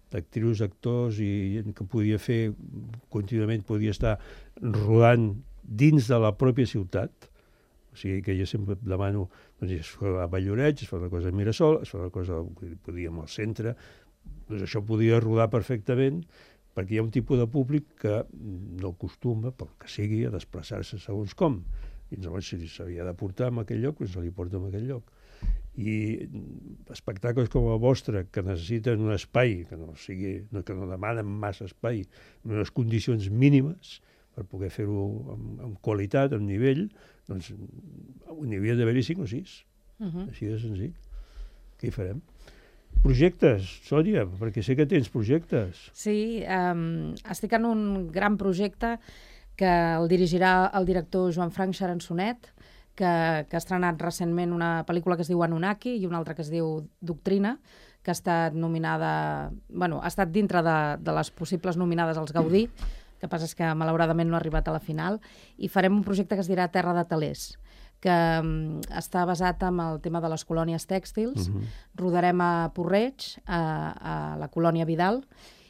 d'actrius, actors i gent que podia fer contínuament, podia estar rodant dins de la pròpia ciutat. O sigui que jo sempre demano, doncs es fa a Valloreig, es fa una cosa a Mirasol, es fa una cosa, podríem, al centre, doncs això podia rodar perfectament, perquè hi ha un tipus de públic que no acostuma, pel que sigui, a desplaçar-se segons com. I llavors, si s'havia de portar en aquell lloc, doncs se li porta en aquell lloc. I espectacles com el vostre, que necessiten un espai, que no sigui, que no demanen massa espai, en unes condicions mínimes, per poder fer-ho amb, amb qualitat, amb nivell, doncs n'hi havia d'haver-hi cinc o sis. Uh -huh. Així de senzill. Què hi farem? Projectes, Sònia, perquè sé que tens projectes. Sí, um, estic en un gran projecte que el dirigirà el director Joan Frank Xarançonet, que, que ha estrenat recentment una pel·lícula que es diu Anunnaki i una altra que es diu Doctrina, que ha estat nominada, bueno, ha estat dintre de, de les possibles nominades als Gaudí, que passa és que malauradament no ha arribat a la final, i farem un projecte que es dirà Terra de Telers, que um, està basat en el tema de les colònies tèxtils. Uh-huh. Rodarem a Porreig, a, a la colònia Vidal,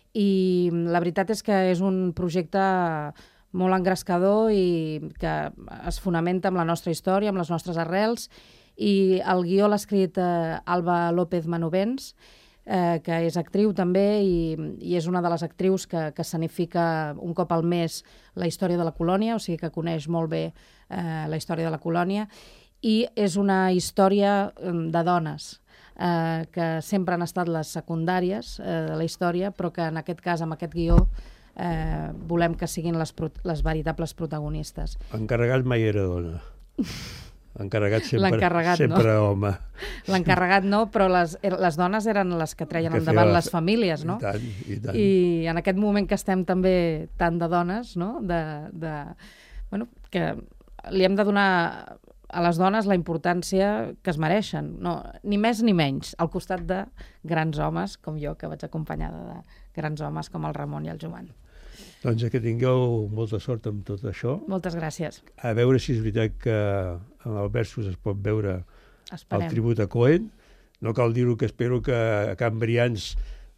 i la veritat és que és un projecte molt engrescador i que es fonamenta amb la nostra història, amb les nostres arrels, i el guió l'ha escrit eh, Alba López Manovens, eh, que és actriu també i, i és una de les actrius que, que sanifica un cop al mes la història de la colònia, o sigui que coneix molt bé eh, la història de la colònia, i és una història de dones eh, que sempre han estat les secundàries eh, de la història, però que en aquest cas, amb aquest guió, eh, volem que siguin les, les veritables protagonistes. Encarregat mai era dona. Encarregat sempre, L'encarregat, sempre no. home. L'encarregat no, però les, les dones eren les que treien que endavant la... les famílies, no? I tant, i tant. I en aquest moment que estem també tant de dones, no? De, de, bueno, que li hem de donar a les dones la importància que es mereixen, no, ni més ni menys, al costat de grans homes com jo, que vaig acompanyada de grans homes com el Ramon i el Joan. Doncs que tingueu molta sort amb tot això. Moltes gràcies. A veure si és veritat que en el Versus es pot veure Esperem. el tribut a Cohen. No cal dir-ho, que espero que a Can Brians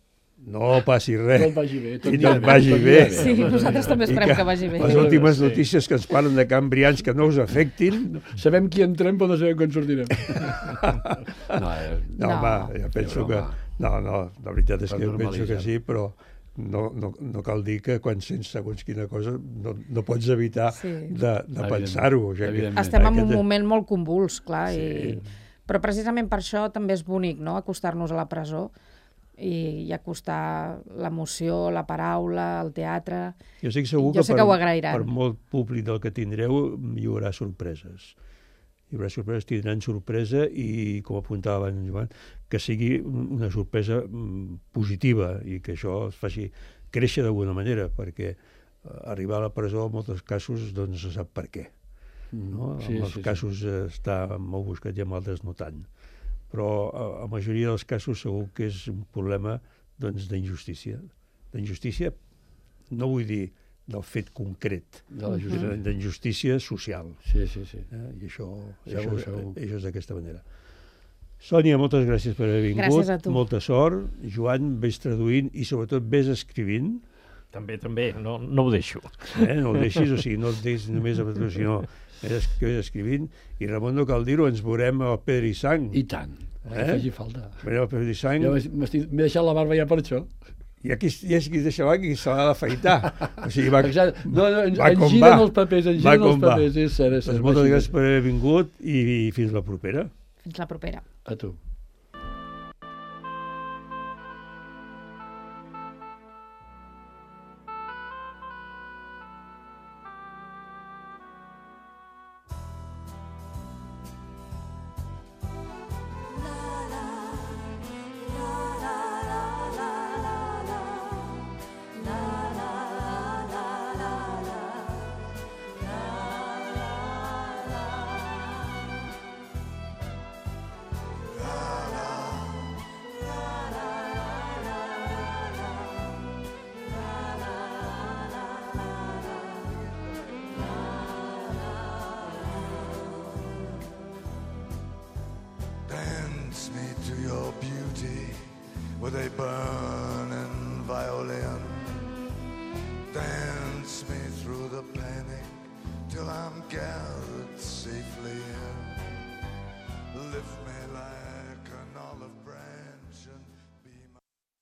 no passi res. Tot vagi bé. Tot I tot vagi tot bé. Sí, nosaltres també esperem que, que vagi bé. Les últimes notícies que ens parlen de Can Brians que no us afectin. Sabem qui entrem, però no sabem quan sortirem. no, eh, no, no, home, jo penso que... No, no, la veritat és que jo penso que sí, però no, no, no cal dir que quan sents segons quina cosa no, no pots evitar sí. de, de pensar-ho. O sigui, estem en un moment molt convuls, clar, sí. i... però precisament per això també és bonic, no?, acostar-nos a la presó i, i acostar l'emoció, la paraula, el teatre. Jo estic segur jo que, sé per, que ho agrairan. Per molt públic del que tindreu hi haurà sorpreses. Hi haurà sorpreses, tindran sorpresa i, com apuntava en Joan, que sigui una sorpresa positiva i que això es faci créixer d'alguna manera, perquè arribar a la presó en molts casos doncs no se sap per què. No? Sí, en molts sí, casos sí. està molt buscat i en altres no tant. Però a la majoria dels casos segur que és un problema doncs, d'injustícia. D'injustícia, no vull dir del fet concret, d'injustícia social. Sí, sí, sí. Eh? I això, segur, això, segur. això és d'aquesta manera. Sònia, moltes gràcies per haver vingut. Gràcies a tu. Molta sort. Joan, vés traduint i sobretot vés escrivint. També, també, no, no ho deixo. Eh? No ho deixis, o sigui, no et deixis només amb tu, sinó vés escrivint. I Ramon, no cal dir-ho, ens veurem al Pedra i Sang. I tant, eh? que faci falta. Veurem al Pedra i Sang. Jo m'he deixat la barba ja per això. I aquí hi ha qui es deixa qui se l'ha d'afaitar. O sigui, va, no, no, en, va en com giren va. els papers, en giren els papers, és cert. És cert. Doncs moltes gràcies per haver vingut i fins la propera. Fins la propera. A tu. with a burning violin. Dance me through the panic till I'm gathered safely in. Lift me like an olive branch and be my...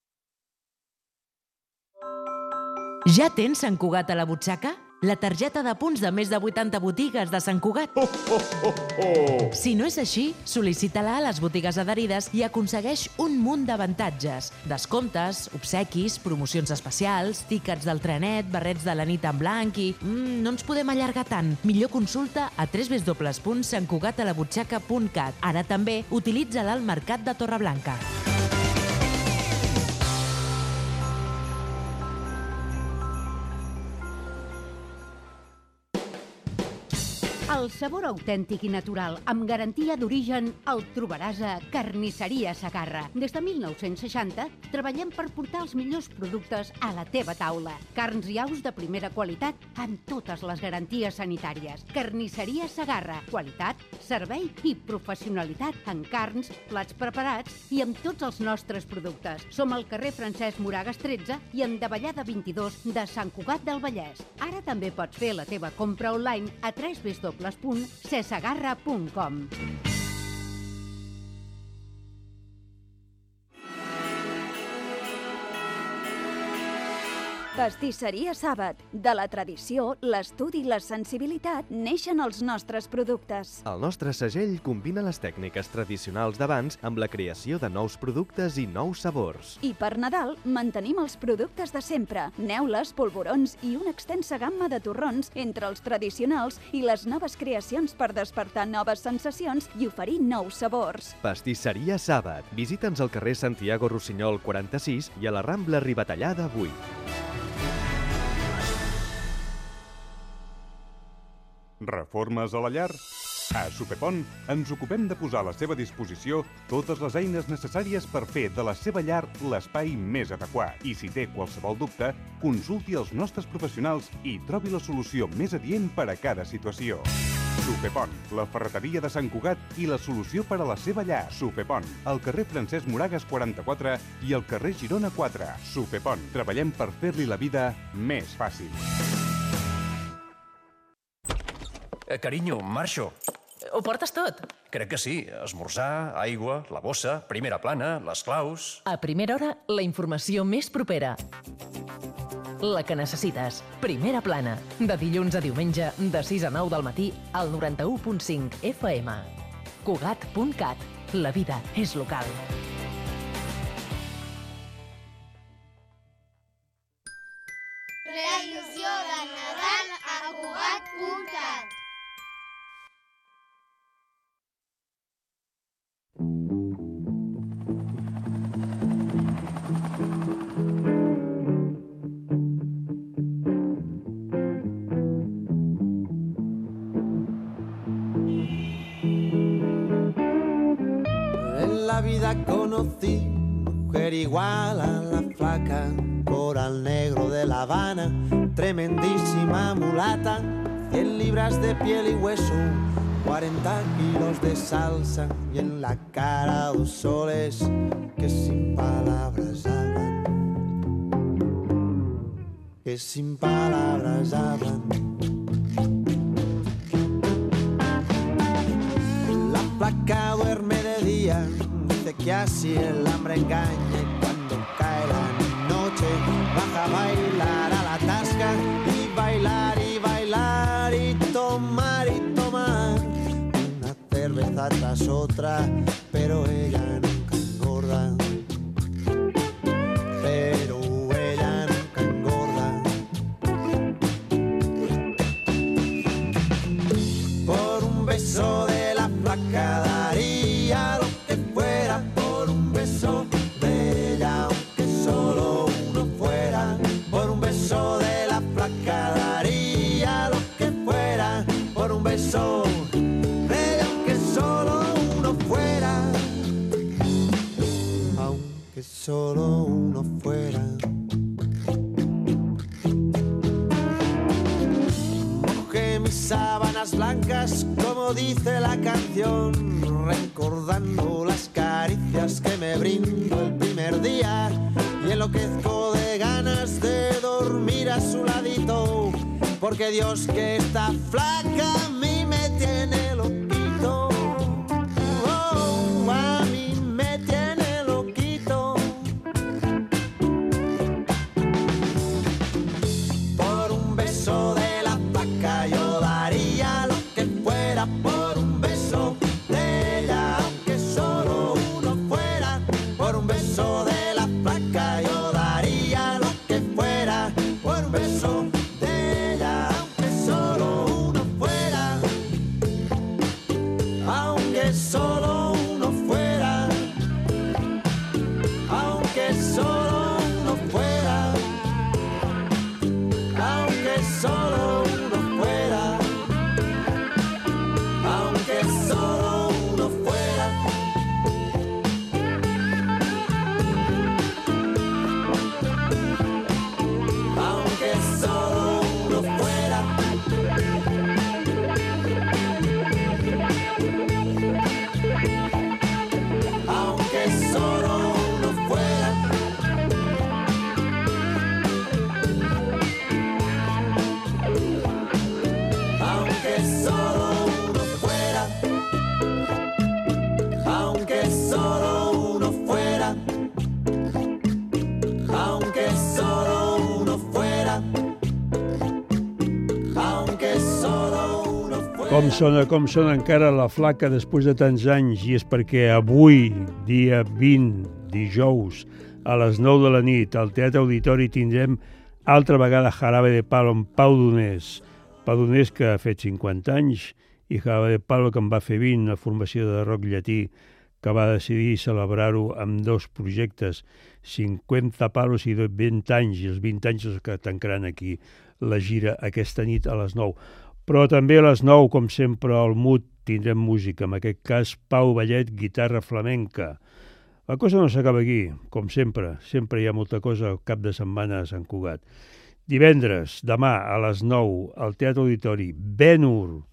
Ja tens Sant Cugat a la butxaca? La targeta de punts de més de vuitanta botigues de Sant Cugat. Oh, oh, oh, oh. Si no és així, sol·licita-la a les botigues adherides i aconsegueix un munt d'avantatges. Descomptes, obsequis, promocions especials, tíquets del trenet, barrets de la nit en blanc i... Mm, no ens podem allargar tant. Millor consulta a w w w punt sant cugat a la butxaca punt cat. Ara també utilitza-la al Mercat de Torreblanca. El sabor autèntic i natural, amb garantia d'origen, el trobaràs a Carnisseria Segarra. Des de mil nou-cents seixanta treballem per portar els millors productes a la teva taula. Carns i aus de primera qualitat amb totes les garanties sanitàries. Carnisseria Segarra. Qualitat, servei i professionalitat en carns, plats preparats i amb tots els nostres productes. Som al carrer Francesc Moragas tretze i en Davallada vint-i-dos de Sant Cugat del Vallès. Ara també pots fer la teva compra online a w w w punt cesegarra punt com. Pastisseria Sàbat. De la tradició, l'estudi i la sensibilitat neixen els nostres productes. El nostre segell combina les tècniques tradicionals d'abans amb la creació de nous productes i nous sabors. I per Nadal mantenim els productes de sempre, neules, polvorons i una extensa gamma de torrons entre els tradicionals i les noves creacions per despertar noves sensacions i oferir nous sabors. Pastisseria Sàbat. Visita'ns al carrer Santiago Rossinyol quaranta-sis i a la Rambla Ribatallada vuit. Reformes a la llar? A Supepont ens ocupem de posar a la seva disposició totes les eines necessàries per fer de la seva llar l'espai més adequat. I si té qualsevol dubte, consulti els nostres professionals i trobi la solució més adient per a cada situació. Supepont, la ferreteria de Sant Cugat i la solució per a la seva llar. Supepont, al carrer Francesc Moragas quaranta-quatre i al carrer Girona quatre. Supepont, treballem per fer-li la vida més fàcil. Eh, carinyo, marxo. Ho portes tot? Crec que sí. Esmorzar, aigua, la bossa, primera plana, les claus... A primera hora, la informació més propera. La que necessites. Primera plana. De dilluns a diumenge, de sis a nou del matí, al noranta-u punt cinc F M. Cugat punt cat. La vida és local. La il·lusió de Nadal a Cugat punt cat. En la vida conocí mujer igual a la flaca, coral negro de La Habana, tremendísima mulata, cien libras de piel y hueso, cuarenta kilos de salsa y en la cara dos soles que sin palabras hablan, que sin palabras hablan. La flaca duerme de día, dice que así el hambre engaña y cuando cae la noche baja a bailar a la tasca y bailar y bailar y tomar y tomar una cerveza tras otra, pero ella nunca engorda, pero ella nunca engorda. Por un beso de la flaca daría lo que fuera, por un beso de ella aunque solo uno fuera, por un beso de la flaca daría lo que fuera, por un beso de ella aunque solo uno fuera, aunque solo uno fuera. Mojé mis sábanas blancas como dice la canción, recordando las caricias que me brindó el primer día y enloquezco de ganas de dormir a su ladito, porque porque Dios que está flaca a mí me tiene loquito. Oh, a mí me tiene loquito. Por un beso de la flaca yo daría lo que fuera por un beso de ella, aunque solo uno fuera. Por un beso de la flaca yo daría lo que fuera por un beso de ella, aunque solo uno fuera. Aunque solo uno fuera. Aunque solo uno fuera. Aunque solo uno fuera. Aunque solo uno fuera. Aunque solo uno fuera. Aunque solo uno fuera. Aunque solo uno fuera. Aunque solo uno fuera. Aunque solo uno fuera. Aunque solo uno fuera. Com sona, com sona encara la flaca després de tants anys, i és perquè avui, dia vint, dijous, a les nou de la nit, al Teatre Auditori tindrem altra vegada Jarabe de Palo amb Pau Donés. Pau Donés, que ha fet cinquanta anys, i Jarabe de Palo, que en va fer vint, una formació de rock llatí que va decidir celebrar-ho amb dos projectes, cinquanta palos i vint anys, i els vint anys els que tancaran aquí la gira aquesta nit a les nou. Però també a les nou, com sempre, al M U D tindrem música, en aquest cas Pau Vallet, guitarra flamenca. La cosa no s'acaba aquí, com sempre, sempre hi ha molta cosa al cap de setmana a Sant Cugat. Divendres, demà, a les nou, al Teatre Auditori, Ben-Hur.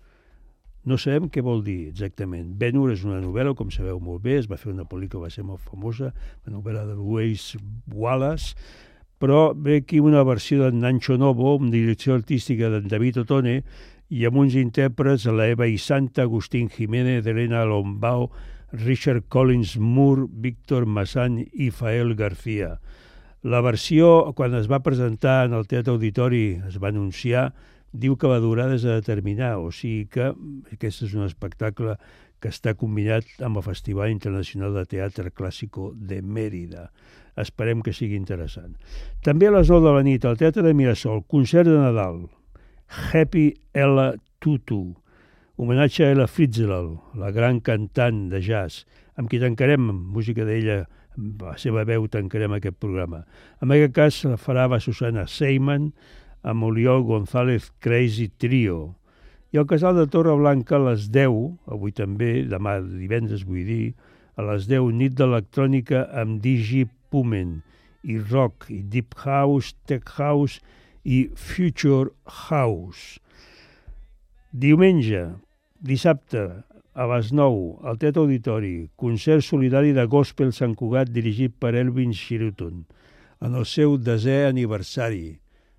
No sabem què vol dir exactament. Ben-Hur és una novel·la, com sabeu molt bé, es va fer una pel·lícula que va ser molt famosa, la novel·la de Louis Wallace, però ve aquí una versió de Nancho Novo, amb direcció artística de David Ottone, i amb uns intèrprets, la Eva Isanta, Agustín Jiménez, Elena Lombao, Richard Collins Moore, Víctor Massan i Fael García. La versió, quan es va presentar en el Teatre Auditori, es va anunciar, diu que va durar des de determinar, o sigui que aquest és un espectacle que està combinat amb el Festival Internacional de Teatre Clàssico de Mèrida. Esperem que sigui interessant. També a les nou de la nit, al Teatre de Mirasol, concert de Nadal, Happy Ella Tutu, homenatge a Ella Fitzgerald, la gran cantant de jazz, amb qui tancarem, amb música d'ella, amb la seva veu tancarem aquest programa. En aquest cas la farà la Susana Seyman, amb Oriol González Crazy Trio. I el Casal de Torreblanca a les deu, avui també, demà divendres vull dir, a les deu, nit d'electrònica amb Digi Pumen, i rock, i deep house, tech house i future house. Diumenge, dissabte, a les nou, al Teatre Auditori, concert solidari de Gospel Sant Cugat dirigit per Elvin Sheraton, en el seu desè aniversari.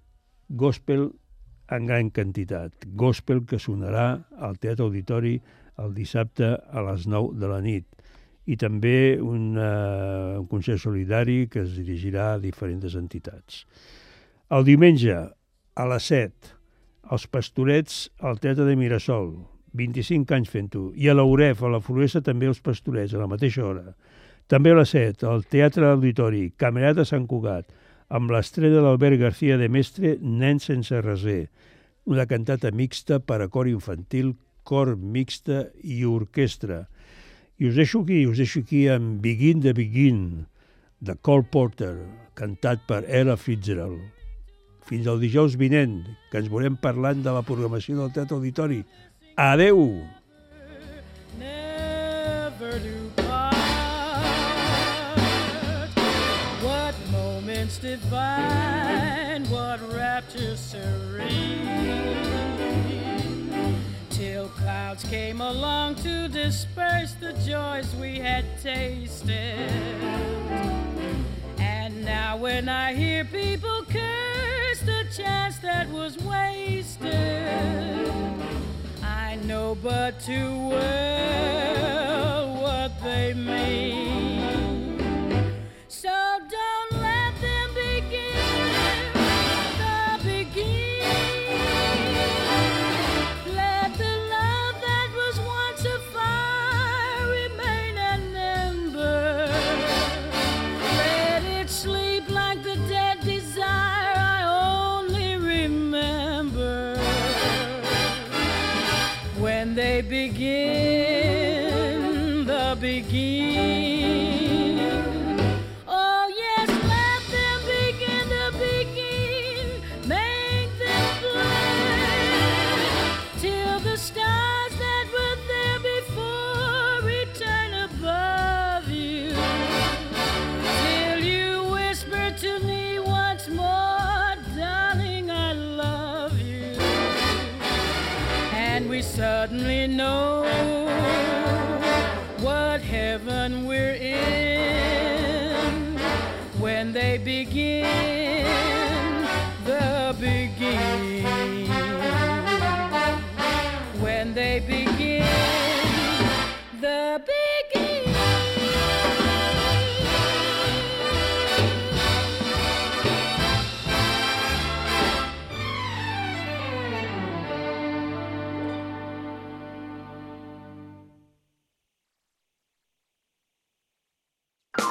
Gospel en gran quantitat. Gospel que sonarà al Teatre Auditori el dissabte a les nou de la nit. I també un, uh, un concert solidari que es dirigirà a diferents entitats. El diumenge, a les set, els Pastorets al Teatre de Mirasol, vint-i-cinc anys fent-ho. I a l'Auref, a la Floresta, també els Pastorets, a la mateixa hora. També a les set, al Teatre Auditori, Camerata de Sant Cugat, amb l'estrella de l'Albert García de Mestre, Nen sense reser, una cantata mixta per a cor infantil, cor mixta i orquestra. I us deixo aquí, us deixo aquí amb Begin the Begin, de Cole Porter, cantat per Ella Fitzgerald. Fins al dijous vinent, que ens veurem parlant de la programació del Teatre Auditori. Adeu! Never do part. What moments divine, what rapture serene, till clouds came along to disperse the joys we had tasted. And now when I hear people curse the chance that was wasted. I know but too well what they mean. So don't let them begin the beginning. Let the love that was once a fire remain an ember. Let it sleep like the dead desire I only remember. When they begin the begin. Oh yes, let them begin the begin. Make them play till the stars that were there before return above you. Till you whisper to me once more, darling, I love you. And we suddenly know what heaven we're in when they begin the begin.